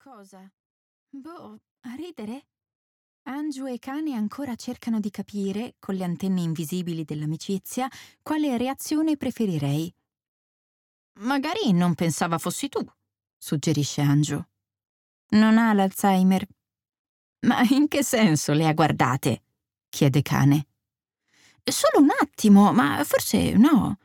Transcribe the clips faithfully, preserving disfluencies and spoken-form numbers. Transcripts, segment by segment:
Cosa? Boh, a ridere? Angiu e Cane ancora cercano di capire, con le antenne invisibili dell'amicizia, quale reazione preferirei. Magari non pensava fossi tu, suggerisce Angiu. Non ha l'Alzheimer. Ma in che senso le ha guardate? Chiede Cane. Solo un attimo, ma forse no.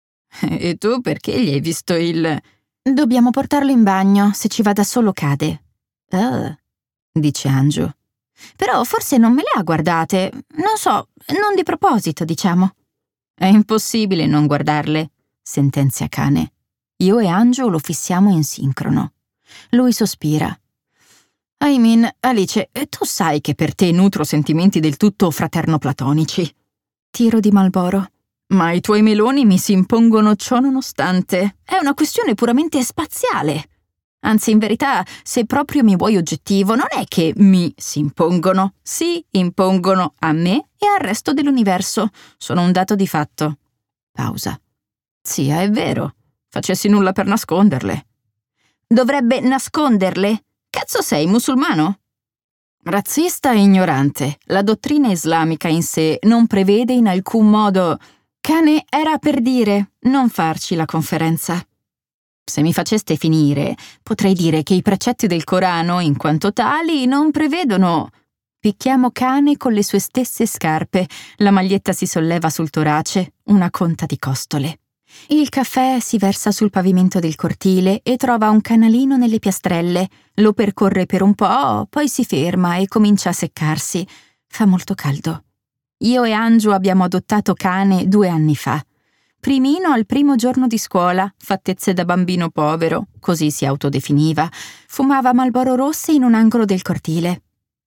E tu perché gli hai visto il... Dobbiamo portarlo in bagno, se ci va da solo cade. Ah, dice Angiu. Però forse non me le ha guardate, non so, non di proposito, diciamo. È impossibile non guardarle, sentenzia Cane. Io e Angiu lo fissiamo in sincrono. Lui sospira. I mean, Alice, tu sai che per te nutro sentimenti del tutto fraterno-platonici. Tiro di Marlboro. Ma i tuoi meloni mi si impongono ciò nonostante. È una questione puramente spaziale. Anzi, in verità, se proprio mi vuoi oggettivo, non è che mi si impongono. Si impongono a me e al resto dell'universo. Sono un dato di fatto. Pausa. Zia, è vero. Facessi nulla per nasconderle. Dovrebbe nasconderle? Cazzo sei, musulmano? Razzista e ignorante. La dottrina islamica in sé non prevede in alcun modo... Cane, era per dire, non farci la conferenza. Se mi faceste finire, potrei dire che i precetti del Corano, in quanto tali, non prevedono... Picchiamo Cane con le sue stesse scarpe, la maglietta si solleva sul torace, una conta di costole. Il caffè si versa sul pavimento del cortile e trova un canalino nelle piastrelle, lo percorre per un po', poi si ferma e comincia a seccarsi. Fa molto caldo. Io e Angiu abbiamo adottato Cane due anni fa. Primino al primo giorno di scuola, fattezze da bambino povero, così si autodefiniva, fumava Marlboro rosse in un angolo del cortile.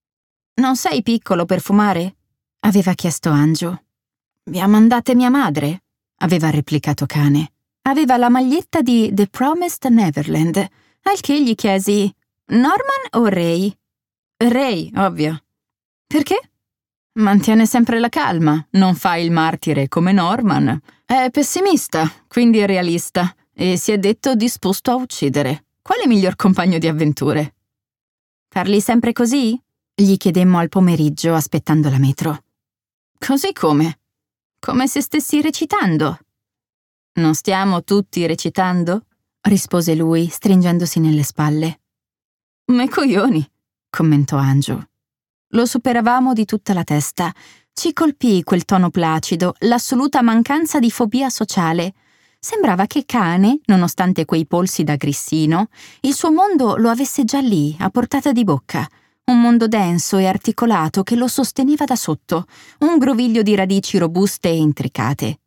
«Non sei piccolo per fumare?» aveva chiesto Angiu. «Vi ha mandate mia madre?» aveva replicato Cane. Aveva la maglietta di The Promised Neverland, al che gli chiesi «Norman o Ray?» «Ray, ovvio». «Perché?» «Mantiene sempre la calma, non fa il martire come Norman. È pessimista, quindi è realista, e si è detto disposto a uccidere. Quale miglior compagno di avventure?» «Parli sempre così?» gli chiedemmo al pomeriggio aspettando la metro. «Così come? Come se stessi recitando». «Non stiamo tutti recitando?» rispose lui, stringendosi nelle spalle. «Me coglioni», commentò Angiu. Lo superavamo di tutta la testa. Ci colpì quel tono placido, l'assoluta mancanza di fobia sociale. Sembrava che Cane, nonostante quei polsi da grissino, il suo mondo lo avesse già lì, a portata di bocca. Un mondo denso e articolato che lo sosteneva da sotto, un groviglio di radici robuste e intricate.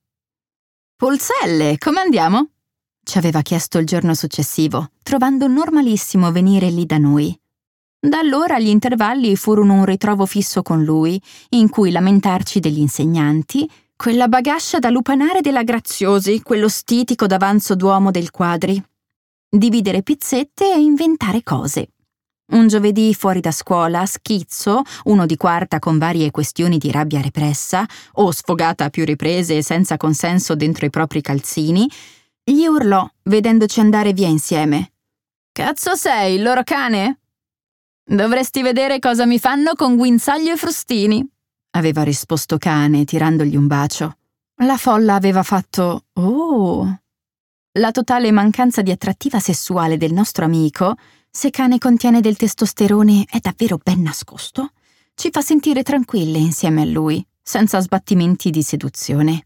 «Polzelle, come andiamo?» ci aveva chiesto il giorno successivo, trovando normalissimo venire lì da noi. Da allora gli intervalli furono un ritrovo fisso con lui, in cui lamentarci degli insegnanti, quella bagascia da lupanare della Graziosi, quello stitico d'avanzo d'uomo del Quadri, dividere pizzette e inventare cose. Un giovedì fuori da scuola, schizzo, uno di quarta con varie questioni di rabbia repressa, o sfogata a più riprese e senza consenso dentro i propri calzini, gli urlò, vedendoci andare via insieme. «Cazzo sei, il loro cane?» «Dovresti vedere cosa mi fanno con guinzaglio e frustini», aveva risposto Cane, tirandogli un bacio. La folla aveva fatto «Oh». La totale mancanza di attrattiva sessuale del nostro amico, se Cane contiene del testosterone è davvero ben nascosto, ci fa sentire tranquille insieme a lui, senza sbattimenti di seduzione.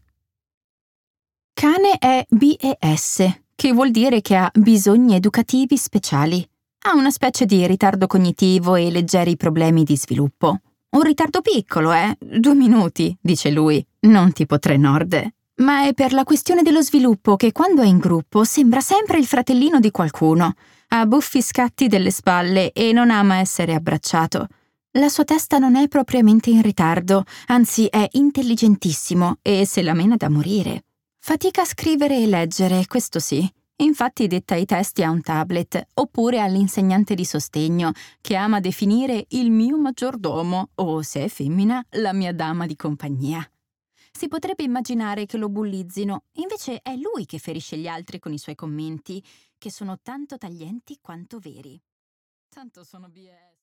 Cane è B E S, che vuol dire che ha bisogni educativi speciali. Ha una specie di ritardo cognitivo e leggeri problemi di sviluppo. Un ritardo piccolo, eh? Due minuti, dice lui. Non tipo tre norde. Ma è per la questione dello sviluppo che quando è in gruppo sembra sempre il fratellino di qualcuno. Ha buffi scatti delle spalle e non ama essere abbracciato. La sua testa non è propriamente in ritardo, anzi è intelligentissimo e se la mena da morire. Fatica a scrivere e leggere, questo sì. Infatti detta i testi a un tablet, oppure all'insegnante di sostegno, che ama definire il mio maggiordomo, o, se è femmina, la mia dama di compagnia. Si potrebbe immaginare che lo bullizzino, invece è lui che ferisce gli altri con i suoi commenti, che sono tanto taglienti quanto veri. Tanto sono B S.